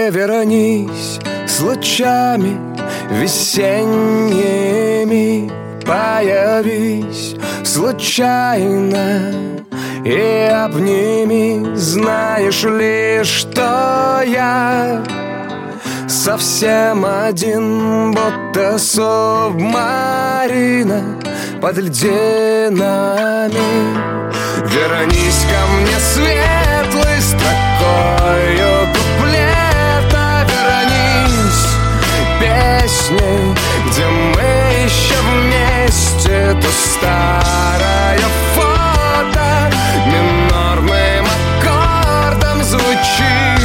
вернись с лучами весенними, появись случайно и обними. Знаешь ли, что я совсем один, будто субмарина под льдинами. Вернись ко мне светлой строкою куплета, вернись песней, где мы еще вместе. То старое фото минорным аккордом звучит,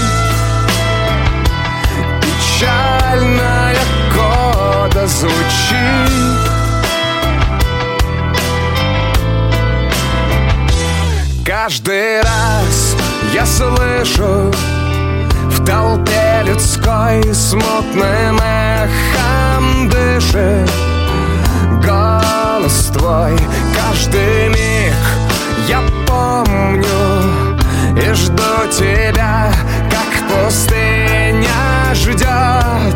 печальная кода звучит. Каждый раз я слышу в толпе людской смутным эхом дышит голос твой. Каждый миг я помню и жду тебя, как пустыня ждет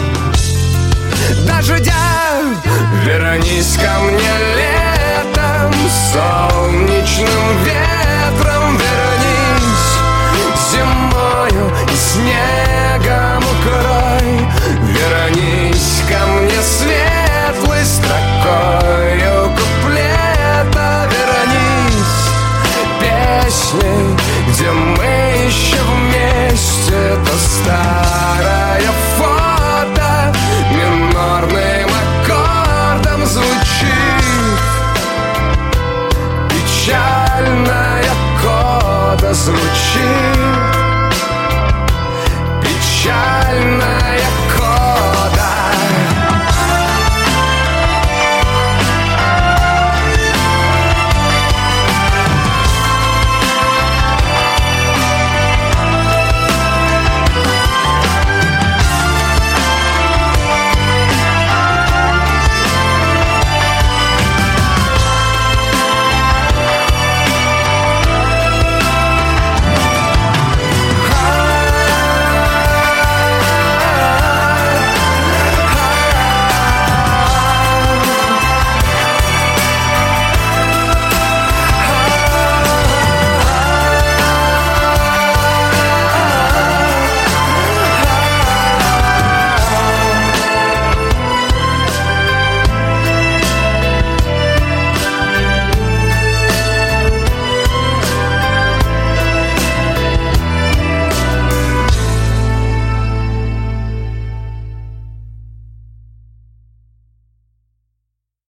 дождя. Вернись ко мне летом, солнечным ветром, вернись зимою и снегом укрой. Вернись ко мне светлой строкою куплета, вернись песней, где мы еще вместе. То старое фото минорным аккордом звучит, печальная кода звучит, печаль.